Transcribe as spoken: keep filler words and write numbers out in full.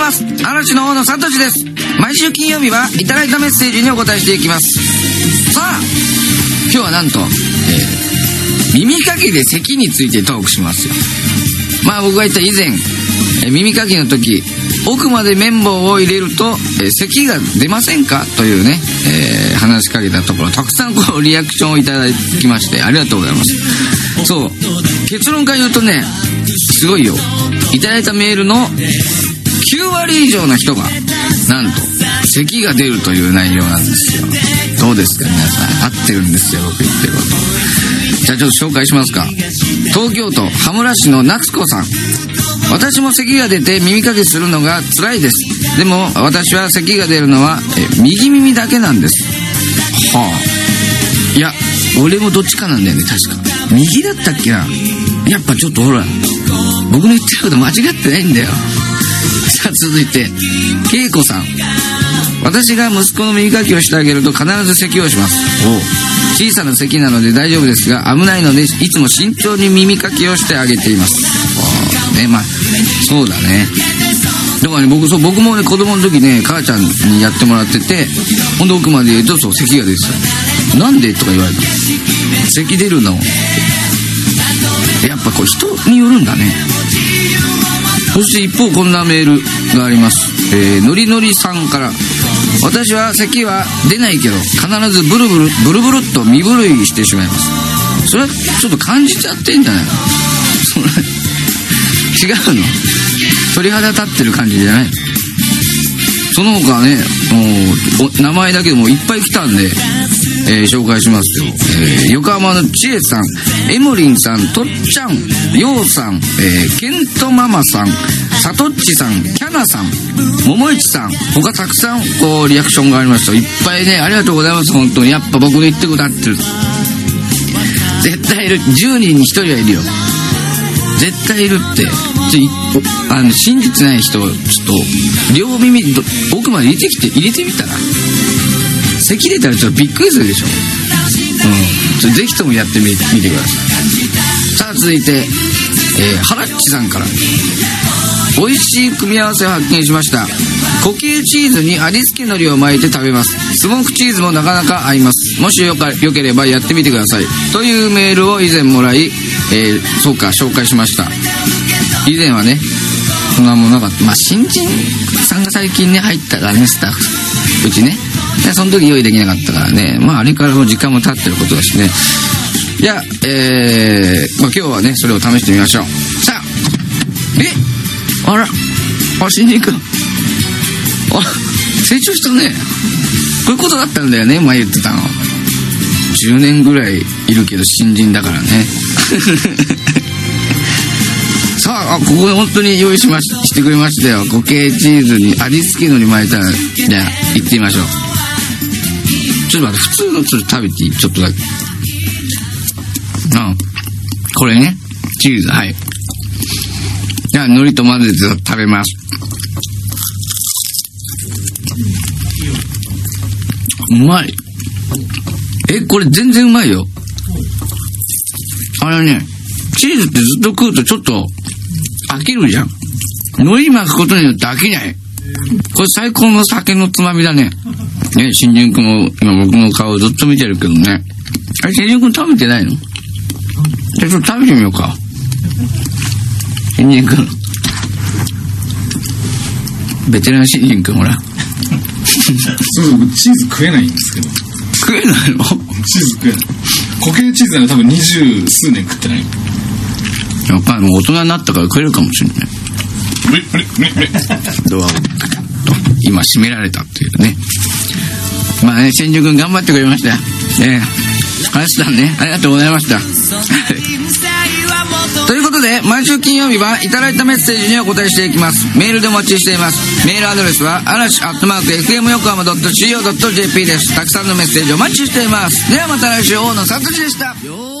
ます。嵐の大野聡です。毎週金曜日はいただいたメッセージにお答えしていきます。さあ今日はなんと、えー、耳かきで咳についてトークしますよ。まあ僕が言った以前、えー、耳かきの時奥まで綿棒を入れると、えー、咳が出ませんかというね、えー、話しかけたところたくさんこうリアクションをいただきましてありがとうございます。そう結論から言うとねすごいよ。いただいたメールのきゅうわり以上の人がなんと咳が出るという内容なんですよ。どうですか皆さん、合ってるんですよ僕言ってること。じゃあちょっと紹介しますか。東京都羽村市の夏子さん。私も咳が出て耳かきするのが辛いです。でも私は咳が出るのはえ右耳だけなんです。はあ、いや俺もどっちかなんだよね。確か右だったっけな。やっぱちょっとほら僕の言ってること間違ってないんだよ。さあ続いて恵子さん。私が息子の耳かきをしてあげると必ず咳をします。お小さな咳なので大丈夫ですが危ないのでいつも慎重に耳かきをしてあげています。ね、まあそうだね。だからね僕そう僕もね子供の時ね母ちゃんにやってもらっててほんと奥まで言うとそう咳が出てた。なんでとか言われた。咳出るのやっぱこう人によるんだね。そして一方こんなメールがあります。えー、のりのりさんから。私は咳は出ないけど必ずブルブルブルブルっと身震いしてしまいます。それはちょっと感じちゃってんじゃないの。それ違うの。鳥肌立ってる感じじゃない。その他ねもう名前だけでもいっぱい来たんで、えー、紹介しますよ。えー、横浜のちえさん、エモリンさん、とっちゃん、ようさん、えー、ケントママさん、さとっちさん、キャナさん、ももいちさん、他たくさんこうリアクションがありました。いっぱいねありがとうございます。本当にやっぱ僕の言ってくだってる。絶対いる。じゅうにんにひとりはいるよ。絶対いるって。ちょあの信じてない人ちょっと両耳奥まで入れてきて入れてみたら咳出たらちょっとびっくりするでしょ。うん、ちょぜひともやってみ、みてください。さあ続いて、えー、ハラッチさんから。美味しい組み合わせを発見しました。固形チーズに味付け海苔を巻いて食べます。スモークチーズもなかなか合います。もしよかよければやってみてくださいというメールを以前もらい、えー、そうか紹介しました。以前はねそんなもんなかった。まあ新人さんが最近ね入ったからねスタッフうちね。でその時用意できなかったからね。まああれからも時間も経ってることだしね。いやえー、まあ今日はねそれを試してみましょう。さあえあらあ新人くんあ成長したね。こういうことだったんだよね前言ってたの。じゅうねんぐらいいるけど新人だからねさあ、あここで本当に用意しまししてくれましたよ。固形チーズに味付けのり巻いたらじゃあ行ってみましょう。ちょっと待って普通のちょっと食べていいちょっとだけ。あこれねチーズはいじゃあ海苔と混ぜて食べます。うまい。えこれ全然うまいよ。あれねチーズってずっと食うとちょっと飽きるじゃん。海苔巻くことによって飽きない。これ最高の酒のつまみだね。ね新人くんも今僕の顔ずっと見てるけどね。あれ新人くん食べてないの？じゃあちょっと食べてみようか。新人くんベテラン新人くんほらそう僕チーズ食えないんですけど。 食えないの？ チーズ食えない。固形チーズなら多分二十数年食ってない。 やっぱりもう大人になったから食えるかもしれない。 あれあれあれドアを今閉められたっていうね。まあね新宿君頑張ってくれましたよ。ね林さんねありがとうございましたということで毎週金曜日はいただいたメッセージにお答えしていきます。メールでお待ちしています。メールアドレスは嵐アットマーク エフエム 横浜 ドット シーオー ドット ジェーピー です。たくさんのメッセージお待ちしています。ではまた来週大野聡でした。